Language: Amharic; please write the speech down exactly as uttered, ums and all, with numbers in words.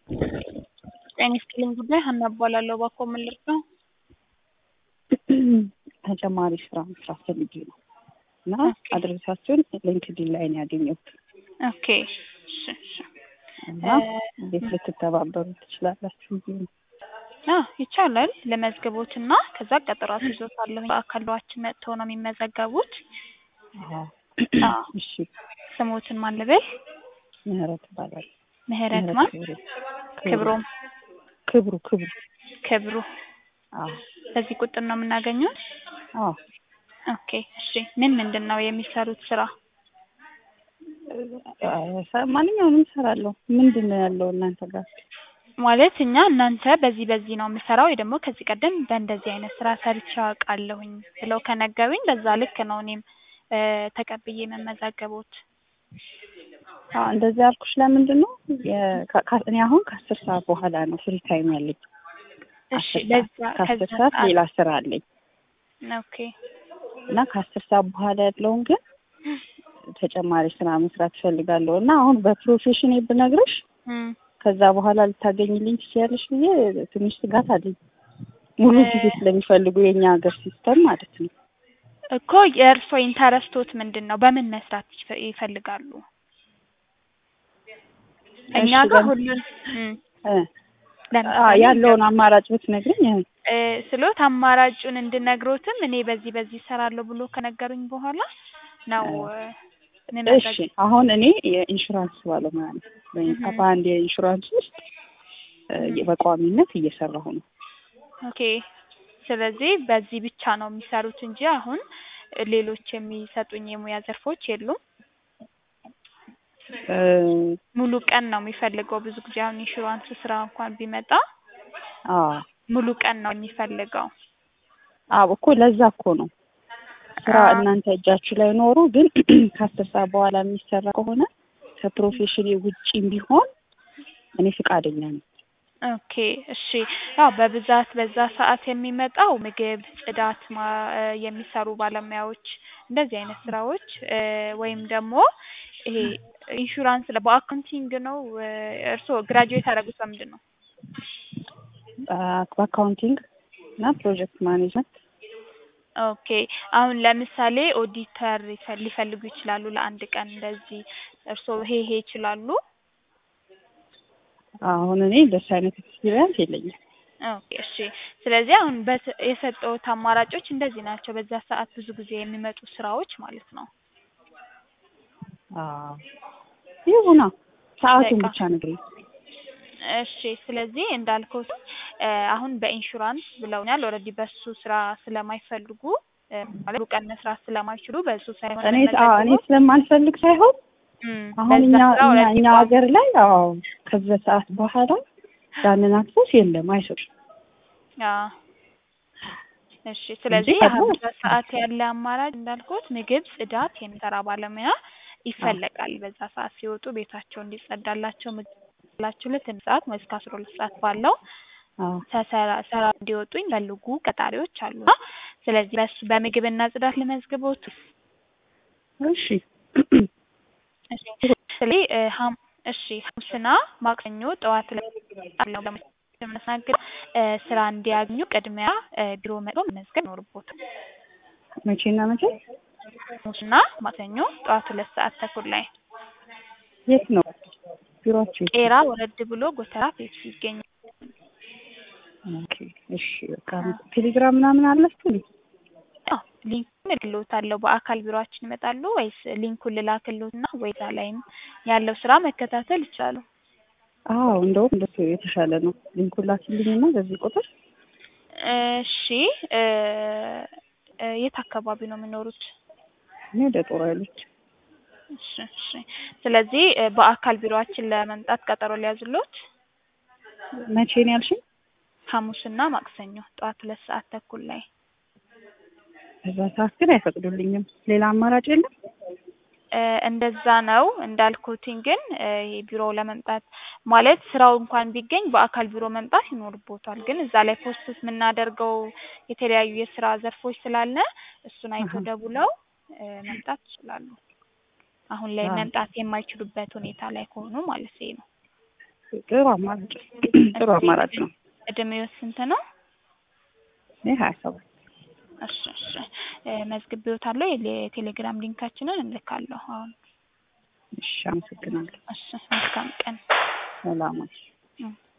ጤና ይስጥልኝ ጉዳይ ሀና እባላለሁ። እባክዎ ምን ልርዳው? ተጨማሪ ስራ መስራት ፈልጌ ነው እና ኦኬ አድሬሳችሁን ሊንክድኢን ላይ ነው ያገኘሁት ኦኬ እሺ እሺ እና እንዴት ልትተባበሩ ትችላላችሁ ብዬ ነው። አዎ ይቻላል። ለመዝግቦትና ከዛ ቀጠሮ አስይዞታለሁ። በአካሏችን መጥተው ነው የሚመዘገቡት። አዎ አዎ እሺ ስሞትን ማን ልበል? ምህረት ይባላል። ምህረት ምህረት ማን? ክብሩ ክብሮም ክብሩ ክብሩ ክብሩ። አዎ በዚህ ቁጥር ነው የምናገኘው? አዎ ኦኬ እሺ ምን ምንድን ነው የሚሰሩት ስራ? ማንኛውንም እሰራለሁ። ምንድን ነው ያለው እናንተ ጋር? ማለት እኛ እናንተ በዚህ በዚህ ነው የምሰራው ወይ ደግሞ ከዚህ ቀደም በእንደዚህ አይነት ስራ ሰርቼ አውቃለሁኝ ብለው ከነገሩኝ በዛ ልክ ነው እኔም ተቀብዬ መመዘገቦት። አዎ እንደዚህ ያልኩሽ ለምንድን ነው እኔ አሁን ከአስር ሰዓት በኋላ ነው ፍሪ ታይም ያለኝ። እሺ ለዛ ከአስር ሰዓት ሌላ ስራ አለኝ። ኦኬ እና ከአስር ሰዓት በኋላ ያለውን ግን ተጨማሪ ስራ መስራት እፈልጋለሁ እና አሁን በፕሮፌሽን ብነግርሽ ከዛ በኋላ ልታገኝልኝ ትችያለሽ ብዬ ትንሽ ስጋት አለኝ። ሙሉ ጊዜ ስለሚፈልጉ የኛ ሀገር ሲስተም ማለት ነው እኮ። የእርሶ ኢንተረስቶት ምንድን ነው? በምን መስራት ይፈልጋሉ? እኛ ጋር ሁሉን እ ያለውን አማራጭ ብትነግሪኝ እ ስሎት አማራጩን እንድነግሮትም እኔ በዚህ በዚህ እሰራለሁ ብሎ ከነገሩኝ በኋላ ነው። እሺ አሁን እኔ የኢንሹራንስ ባለሙያ ነኝ። በአንድ የኢንሹራንስ ውስጥ በቋሚነት እየሰራሁ ነው። ኦኬ ስለዚህ በዚህ ብቻ ነው የሚሰሩት እንጂ አሁን ሌሎች የሚሰጡኝ የሙያ ዘርፎች የሉም? ሙሉ ቀን ነው የሚፈልገው ብዙ ጊዜ አሁን ኢንሹራንስ ስራ እንኳን ቢመጣ አዎ ሙሉ ቀን ነው የሚፈልገው። አዎ እኮ ለዛ እኮ ነው ስራ እናንተ እጃችሁ ላይ ኖሩ ግን ከአስር ሰዓት በኋላ የሚሰራ ከሆነ ከፕሮፌሽን ውጪም ቢሆን እኔ ፍቃደኛ ነኝ። ኦኬ እሺ ያው በብዛት በዛ ሰዓት የሚመጣው ምግብ፣ ጽዳት የሚሰሩ ባለሙያዎች እንደዚህ አይነት ስራዎች ወይም ደግሞ ይሄ ኢንሹራንስ በአካውንቲንግ ነው። እርስዎ ግራጁዌት ያደረጉት በምንድን ነው? በአካውንቲንግ እና ፕሮጀክት ማኔጅመንት። ኦኬ አሁን ለምሳሌ ኦዲተር ሊፈልጉ ይችላሉ ለአንድ ቀን እንደዚህ እርስዎ ይሄ ይሄ ይችላሉ? አሁን እኔ እንደሱ አይነት ኤክስፒሪየንስ የለኝም። ኦኬ እሺ ስለዚህ አሁን የሰጠሁት አማራጮች እንደዚህ ናቸው በዛ ሰዓት ብዙ ጊዜ የሚመጡ ስራዎች ማለት ነው። አዎ ይሁና ሰዓቱን ብቻ ንገሪኝ። እሺ ስለዚህ እንዳልኩት አሁን በኢንሹራንስ ብለውኛል። ኦልሬዲ በሱ ስራ ስለማይፈልጉ ማለት ቀን መስራት ስለማይችሉ በሱ ሳይሆን እኔ አዎ እኔ ስለማልፈልግ ሳይሆን አሁን እኛ እኛ ሀገር ላይ አዎ ከዛ ሰዓት በኋላ ያንን አክሰስ የለም አይሰጡም። አዎ እሺ ስለዚህ አሁን በሰዓት ያለ አማራጭ እንዳልኩት ምግብ፣ ጽዳት የሚሰራ ባለሙያ ይፈለጋል። በዛ ሰዓት ሲወጡ ቤታቸው እንዲጸዳላቸው ምግብላቸው ለትንሽ ሰዓት ወይ እስከ አስራ ሁለት ሰዓት ባለው ተሰራ ሰራ እንዲወጡ የሚፈልጉ ቀጣሪዎች አሉ። ስለዚህ በሱ በምግብና ጽዳት ለመዝግቦት። እሺ እሺ ስለዚህ ሀም እሺ ሐሙስና ማክሰኞ ጠዋት ላይ አለው ለማስናገር ስራ እንዲያገኙ ቅድሚያ ቢሮ መጥተው መመዝገብ ይኖርቦታል። መቼና መቼ? ሐሙስና ማክሰኞ ጠዋት ሁለት ሰዓት ተኩል ላይ። የት ነው ቢሮአችሁ? ቄራ ወረድ ብሎ ጎተራ ፔፕሲ ይገኛል። ኦኬ እሺ በቃ ቴሌግራም ምናምን አላችሁ? አዎ ሊንኩን እልክልዎታለሁ። በአካል ቢሮአችን ይመጣሉ ወይስ ሊንኩን ልላክልዎትና ወይዛ ላይም ያለው ስራ መከታተል ይችላሉ? አዎ እንደውም እንደሱ የተሻለ ነው። ሊንኩን ላኪልኝና በዚህ ቁጥር። እሺ የት አካባቢ ነው የሚኖሩት? እኔ ወደ ጦር ኃይሎች። እሺ እሺ ስለዚህ በአካል ቢሮአችን ለመምጣት ቀጠሮ ሊያዙልዎት? መቼ ነው ያልሽኝ? ሐሙስና ማክሰኞ ጠዋት ሁለት ሰዓት ተኩል ላይ። በዛ ሰዓት ግን አይፈቅዱልኝም። ሌላ አማራጭ የለም? እንደዛ ነው እንዳልኩትኝ ግን ቢሮ ለመምጣት ማለት ስራው እንኳን ቢገኝ በአካል ቢሮ መምጣት ይኖርቦታል። ግን እዛ ላይ ፖስት የምናደርገው የተለያዩ የስራ ዘርፎች ስላለ እሱን አይቶ ደውለው መምጣት ይችላሉ። አሁን ላይ መምጣት የማይችሉበት ሁኔታ ላይ ከሆኑ ማለት ነው። ጥሩ አማራጭ ጥሩ አማራጭ ነው። እድሜው ስንት ነው? እኔ ሀያ ሰባት እሺ እሺ መዝግቤዎታለሁ። የቴሌግራም ሊንካችንን እንልካለሁ አሁን። እሺ አመሰግናለሁ። እሺ መልካም ቀን። ሰላም።